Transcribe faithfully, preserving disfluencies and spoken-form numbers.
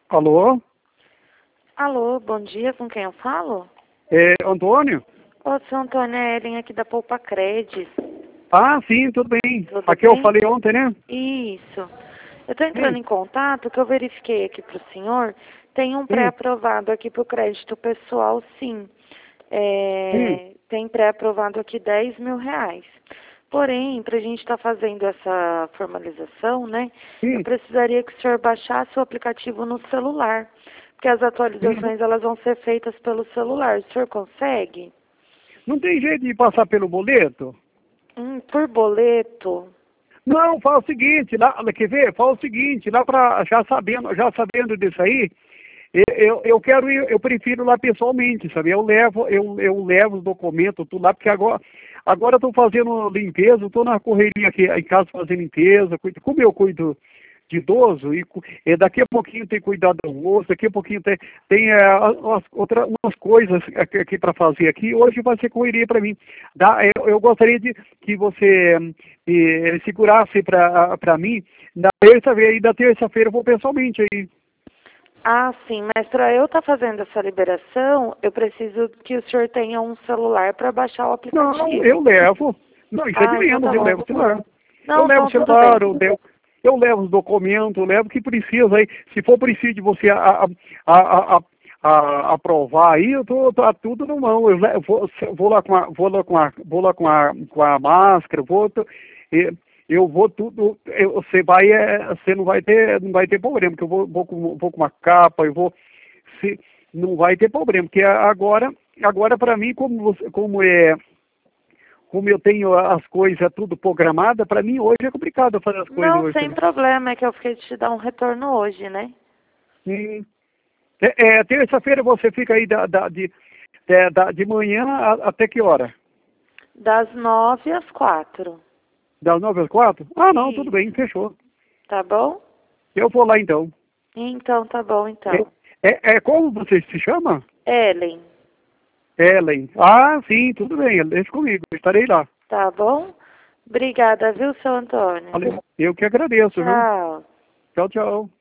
Alô? Alô, bom dia, com quem eu falo? É, Antônio? Ô, seu Antônio, é Ellen aqui da Poupa Cred. Ah, sim, tudo bem. Tudo Aqui eu bem? falei ontem, né? Isso. Eu tô entrando Sim, em contato, que eu verifiquei aqui pro senhor, tem um sim, pré-aprovado aqui pro crédito pessoal, sim. sim, É, tem pré-aprovado aqui dez mil reais. Porém, para a gente estar fazendo essa formalização, né, eu sim, precisaria que o senhor baixasse o aplicativo no celular, porque as sim. atualizações elas vão ser feitas pelo celular. O senhor consegue? Não tem jeito de passar pelo boleto? Hum, por boleto? Não, fala o seguinte, lá, quer ver? Fala o seguinte, lá para já sabendo, já sabendo disso aí, eu, eu, eu quero ir, eu prefiro lá pessoalmente, sabe? Eu levo, eu, eu levo os documentos, tudo lá, porque agora, agora eu tô fazendo limpeza, eu tô na correria aqui em casa fazendo limpeza, cuido, como eu cuido de idoso, e cu- é, daqui a pouquinho tem cuidado do almoço, daqui a pouquinho tem, tem é, umas, outra, umas coisas aqui, aqui para fazer aqui, hoje vai ser correria para mim. Dá, eu, eu gostaria de que você hum, eh, segurasse para mim, na terça-feira, e da terça-feira eu vou pessoalmente aí. Ah, sim, mas para eu estar fazendo essa liberação, eu preciso que o senhor tenha um celular para baixar o Não, eu aplicativo. levo. Não, isso é de Ah, então menos, tá eu bom. levo o celular. Eu Não, levo o então tudo celular, bem. eu levo, eu levo os documentos, eu levo o que precisa aí. Se for preciso de você a, a, a, a, a- aprovar aí, eu tô, tá tudo na mão. Eu le- vou, vou lá com a, vou lá com a, vou lá com a, com a máscara, vou, to- e- eu vou tudo, eu- você vai, é, você não vai ter, não vai ter problema, porque eu vou, vou com, vou com uma capa, eu vou, se, não vai ter problema, porque agora, agora para mim, como, você- como é como eu tenho as coisas tudo programada, para mim hoje é complicado fazer as coisas Não, hoje sem também. problema, é que eu fiquei de te dar um retorno hoje, né? Hum. É, é, terça-feira você fica aí da, da- de, é, da- de manhã a- até que hora? Das nove às quatro. Das nove às quatro? Ah, não, tudo Isso. bem, fechou. Tá bom? Eu vou lá então. Então tá bom, É, então. é, é como você se chama? Ellen, Ellen. Ah, sim, tudo bem, deixa comigo, eu estarei lá. tá bom? Obrigada, viu, seu Antônio? Valeu. Eu que agradeço, viu? Tchau. Tchau, tchau.